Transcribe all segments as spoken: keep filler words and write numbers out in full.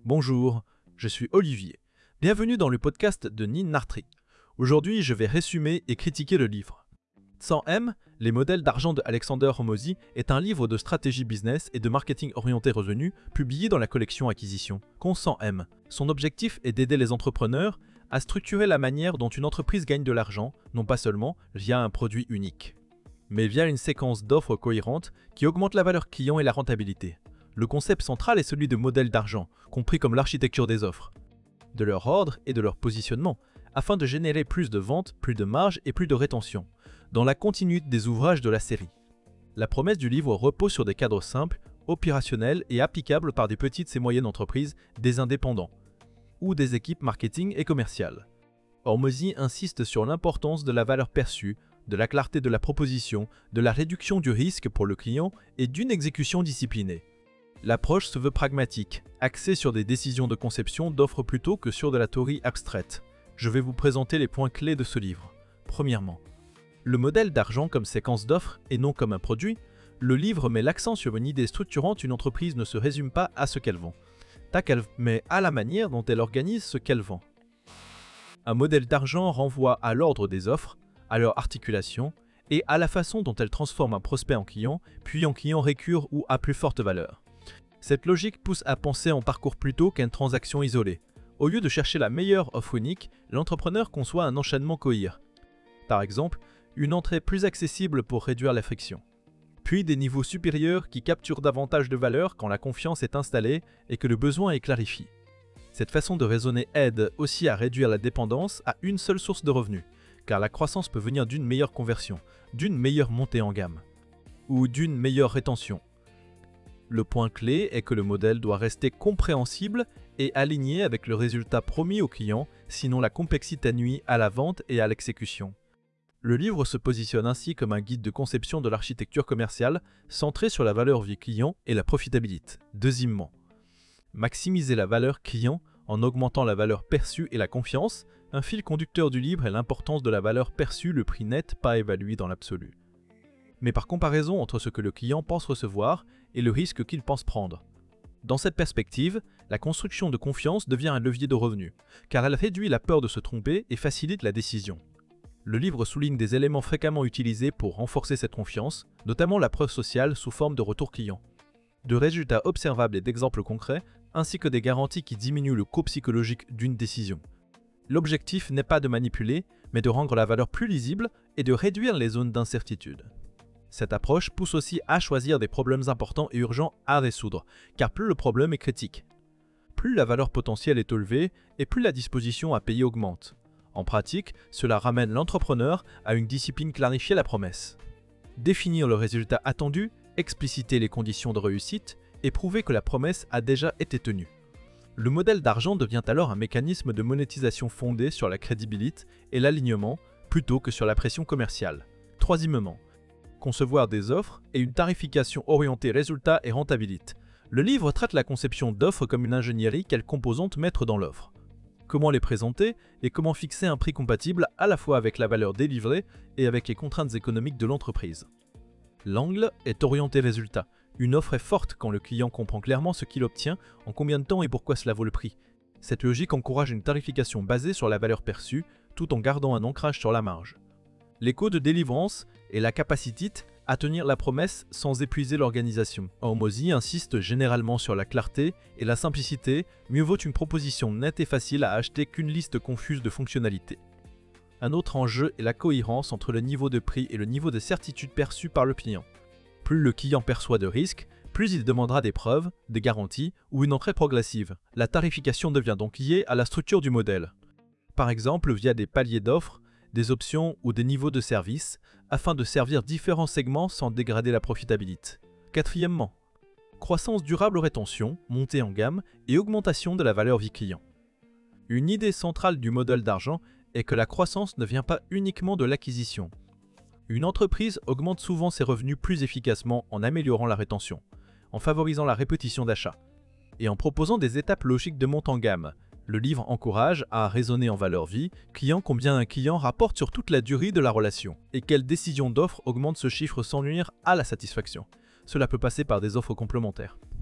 Bonjour, je suis Olivier. Bienvenue dans le podcast de Nin Nartri. Aujourd'hui, je vais résumer et critiquer le livre. cent M, les modèles d'argent de Alexander Hormozy est un livre de stratégie business et de marketing orienté revenu publié dans la collection Acquisition, Con cent M. Son objectif est d'aider les entrepreneurs à structurer la manière dont une entreprise gagne de l'argent, non pas seulement via un produit unique, mais via une séquence d'offres cohérentes qui augmente la valeur client et la rentabilité. Le concept central est celui de modèles d'argent, compris comme l'architecture des offres, de leur ordre et de leur positionnement, afin de générer plus de ventes, plus de marge et plus de rétention, dans la continuité des ouvrages de la série. La promesse du livre repose sur des cadres simples, opérationnels et applicables par des petites et moyennes entreprises, des indépendants, ou des équipes marketing et commerciales. Hormozy insiste sur l'importance de la valeur perçue, de la clarté de la proposition, de la réduction du risque pour le client et d'une exécution disciplinée. L'approche se veut pragmatique, axée sur des décisions de conception d'offres plutôt que sur de la théorie abstraite. Je vais vous présenter les points clés de ce livre. Premièrement, le modèle d'argent comme séquence d'offres et non comme un produit, le livre met l'accent sur une idée structurante: une entreprise ne se résume pas à ce qu'elle vend, mais à la manière dont elle organise ce qu'elle vend. Un modèle d'argent renvoie à l'ordre des offres, à leur articulation et à la façon dont elle transforme un prospect en client, puis en client récurrent ou à plus forte valeur. Cette logique pousse à penser en parcours plutôt qu'à une transaction isolée. Au lieu de chercher la meilleure offre unique, l'entrepreneur conçoit un enchaînement cohérent. Par exemple, une entrée plus accessible pour réduire la friction. Puis des niveaux supérieurs qui capturent davantage de valeur quand la confiance est installée et que le besoin est clarifié. Cette façon de raisonner aide aussi à réduire la dépendance à une seule source de revenus, car la croissance peut venir d'une meilleure conversion, d'une meilleure montée en gamme, ou d'une meilleure rétention. Le point clé est que le modèle doit rester compréhensible et aligné avec le résultat promis au client, sinon la complexité nuit à la vente et à l'exécution. Le livre se positionne ainsi comme un guide de conception de l'architecture commerciale centré sur la valeur vie client et la profitabilité. Deuxièmement, maximiser la valeur client en augmentant la valeur perçue et la confiance. Un fil conducteur du livre est l'importance de la valeur perçue, le prix net pas évalué dans l'absolu, mais par comparaison entre ce que le client pense recevoir et le risque qu'il pense prendre. Dans cette perspective, la construction de confiance devient un levier de revenu, car elle réduit la peur de se tromper et facilite la décision. Le livre souligne des éléments fréquemment utilisés pour renforcer cette confiance, notamment la preuve sociale sous forme de retour client, de résultats observables et d'exemples concrets, ainsi que des garanties qui diminuent le coût psychologique d'une décision. L'objectif n'est pas de manipuler, mais de rendre la valeur plus lisible et de réduire les zones d'incertitude. Cette approche pousse aussi à choisir des problèmes importants et urgents à résoudre, car plus le problème est critique, plus la valeur potentielle est élevée et plus la disposition à payer augmente. En pratique, cela ramène l'entrepreneur à une discipline clarifier la promesse, définir le résultat attendu, expliciter les conditions de réussite et prouver que la promesse a déjà été tenue. Le modèle d'argent devient alors un mécanisme de monétisation fondé sur la crédibilité et l'alignement plutôt que sur la pression commerciale. Troisièmement, concevoir des offres et une tarification orientée résultat et rentabilité. Le livre traite la conception d'offres comme une ingénierie, quelles composantes mettre dans l'offre, comment les présenter et comment fixer un prix compatible à la fois avec la valeur délivrée et avec les contraintes économiques de l'entreprise. L'angle est orienté résultat. Une offre est forte quand le client comprend clairement ce qu'il obtient, en combien de temps et pourquoi cela vaut le prix. Cette logique encourage une tarification basée sur la valeur perçue, tout en gardant un ancrage sur la marge. L'écho de délivrance est la capacité à tenir la promesse sans épuiser l'organisation. Hormozy insiste généralement sur la clarté et la simplicité, mieux vaut une proposition nette et facile à acheter qu'une liste confuse de fonctionnalités. Un autre enjeu est la cohérence entre le niveau de prix et le niveau de certitude perçu par le client. Plus le client perçoit de risques, plus il demandera des preuves, des garanties ou une entrée progressive. La tarification devient donc liée à la structure du modèle. Par exemple via des paliers d'offres, des options ou des niveaux de service, afin de servir différents segments sans dégrader la profitabilité. Quatrièmement, croissance durable, rétention, montée en gamme et augmentation de la valeur vie client. Une idée centrale du modèle d'argent est que la croissance ne vient pas uniquement de l'acquisition. Une entreprise augmente souvent ses revenus plus efficacement en améliorant la rétention, en favorisant la répétition d'achat et en proposant des étapes logiques de montée en gamme. Le livre encourage à raisonner en valeur vie, client combien un client rapporte sur toute la durée de la relation et quelle décision d'offre augmente ce chiffre sans nuire à la satisfaction. Cela peut passer par des offres complémentaires.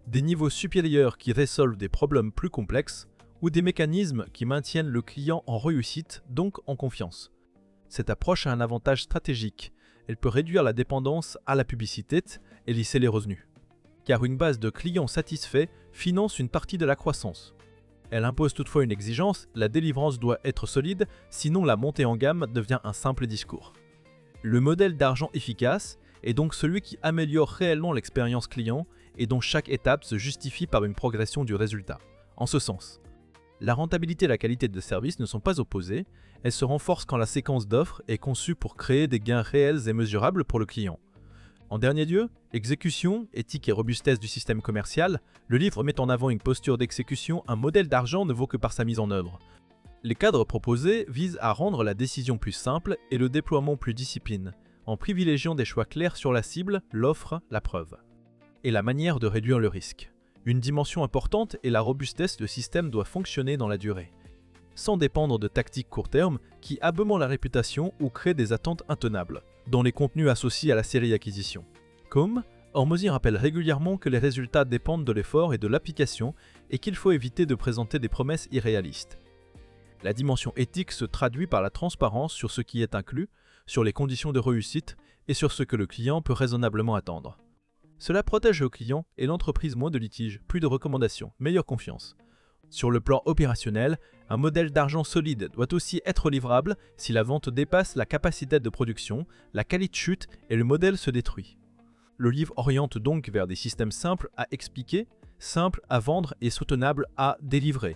des niveaux supérieurs qui résolvent des problèmes plus complexes, ou des mécanismes qui maintiennent le client en réussite, donc en confiance. Cette approche a un avantage stratégique. Elle peut réduire la dépendance à la publicité et lisser les revenus. Car une base de clients satisfaits finance une partie de la croissance. Elle impose toutefois une exigence, la délivrance doit être solide, sinon la montée en gamme devient un simple discours. Le modèle d'argent efficace est donc celui qui améliore réellement l'expérience client et dont chaque étape se justifie par une progression du résultat. En ce sens, la rentabilité et la qualité de service ne sont pas opposées, elles se renforcent quand la séquence d'offres est conçue pour créer des gains réels et mesurables pour le client. En dernier lieu, exécution, éthique et robustesse du système commercial, le livre met en avant une posture d'exécution, un modèle d'argent ne vaut que par sa mise en œuvre. Les cadres proposés visent à rendre la décision plus simple et le déploiement plus discipliné, en privilégiant des choix clairs sur la cible, l'offre, la preuve. Et la manière de réduire le risque. Une dimension importante est la robustesse, le système doit fonctionner dans la durée, sans dépendre de tactiques court terme qui abîment la réputation ou créent des attentes intenables, dans les contenus associés à la série acquisition. Comme, Hormozy rappelle régulièrement que les résultats dépendent de l'effort et de l'application et qu'il faut éviter de présenter des promesses irréalistes. La dimension éthique se traduit par la transparence sur ce qui est inclus, sur les conditions de réussite et sur ce que le client peut raisonnablement attendre. Cela protège le client et l'entreprise moins de litiges, plus de recommandations, meilleure confiance. Sur le plan opérationnel, un modèle d'argent solide doit aussi être livrable si la vente dépasse la capacité de production, la qualité chute et le modèle se détruit. Le livre oriente donc vers des systèmes simples à expliquer, simples à vendre et soutenables à délivrer,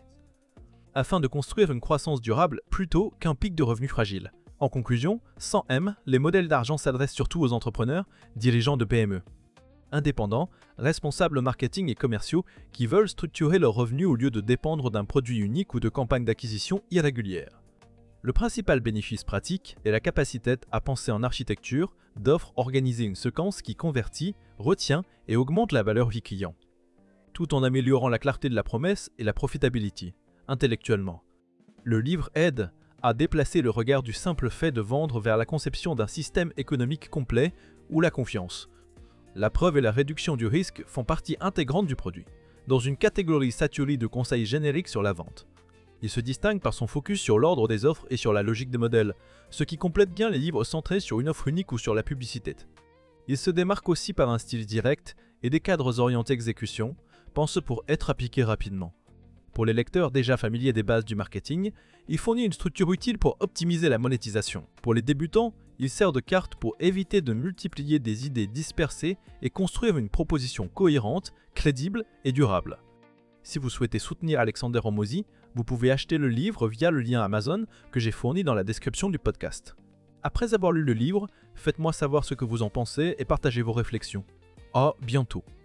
afin de construire une croissance durable plutôt qu'un pic de revenus fragile. En conclusion, cent M, les modèles d'argent s'adressent surtout aux entrepreneurs, dirigeants de P M E. Indépendants, responsables marketing et commerciaux qui veulent structurer leurs revenus au lieu de dépendre d'un produit unique ou de campagnes d'acquisition irrégulières. Le principal bénéfice pratique est la capacité à penser en architecture, d'offre organiser une séquence qui convertit, retient et augmente la valeur vie client, tout en améliorant la clarté de la promesse et la profitabilité, intellectuellement. Le livre aide à déplacer le regard du simple fait de vendre vers la conception d'un système économique complet ou la confiance. La preuve et la réduction du risque font partie intégrante du produit, dans une catégorie saturée de conseils génériques sur la vente. Il se distingue par son focus sur l'ordre des offres et sur la logique des modèles, ce qui complète bien les livres centrés sur une offre unique ou sur la publicité. Il se démarque aussi par un style direct et des cadres orientés exécution, pensés pour être appliqués rapidement. Pour les lecteurs déjà familiers des bases du marketing, il fournit une structure utile pour optimiser la monétisation. Pour les débutants, il sert de carte pour éviter de multiplier des idées dispersées et construire une proposition cohérente, crédible et durable. Si vous souhaitez soutenir Alexander Hormozy, vous pouvez acheter le livre via le lien Amazon que j'ai fourni dans la description du podcast. Après avoir lu le livre, faites-moi savoir ce que vous en pensez et partagez vos réflexions. À bientôt.